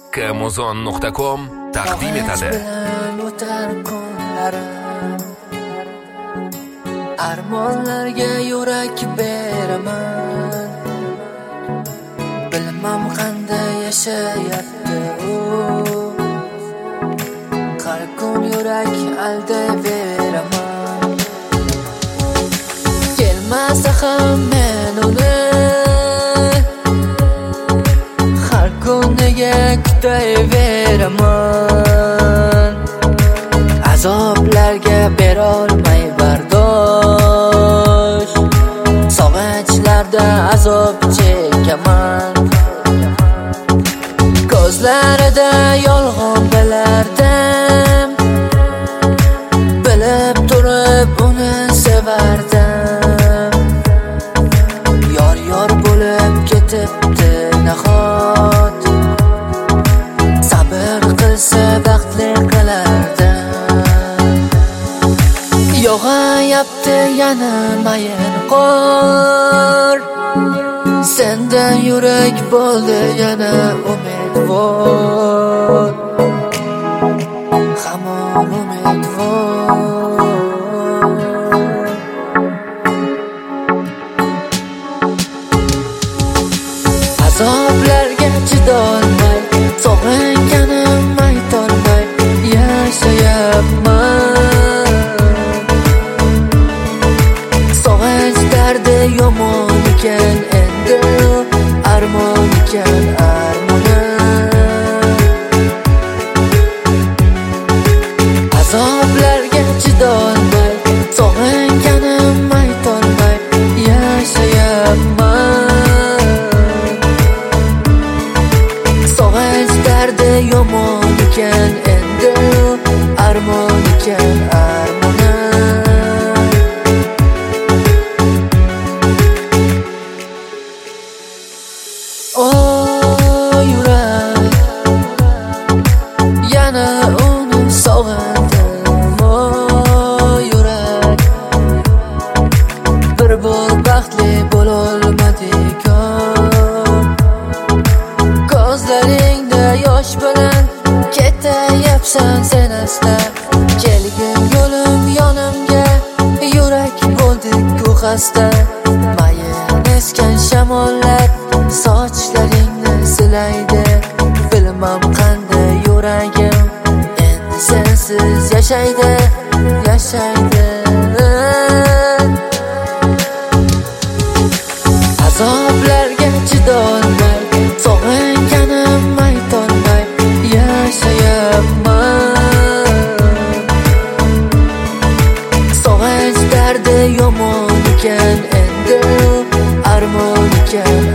kmuzon.com taqdim etadi. O'tar kunlarim, armonlarga yurak beraman. Bilmam qanday yashayapti u, har kun yurak aldayveraman. Kelmasa ham men uni har kuniga kutayveraman. Azoblarga berolmay bardosh, sog'inchlarda azob chekaman. Ko'zlarida yolg'on bilardim, bilib turib uni sevardim. Yor bo'lib ketibdi nahot, sabr qilsa baxtli qilardim. Yog'ayapti yana mayin qor, sendan yurak bo'ldi yana umidvor, hamon umidvor. Azoblarga chidolmay, sog'inganim aytolmay yashayapman. Sog'inch dardi yomon ekan, endi armon ekan armonim. Azoblarga chidolmay, sog'inganim aytolmay yashayapman. Sog'inch dardi yomon ekan, endi armon ekan armonim. O yurak, yana uni sog'indim. O yurak, bir bor baxtli bo'lolmadik. Ko'zlaringda yosh bilan ketayapsan sen asla. Kelgin yo'lim yonimga, yurak bo'ldik-ku xasta. Mayin esgan shamollar sochlaringni silaydi. Bilmam qanday yuragim endi sensiz yashaydi, yashaydi. Azoblarga chidolmay, sog'inganim aytolmay yashayapman. Sog'inch dardi yomon ekan, endi armon ekan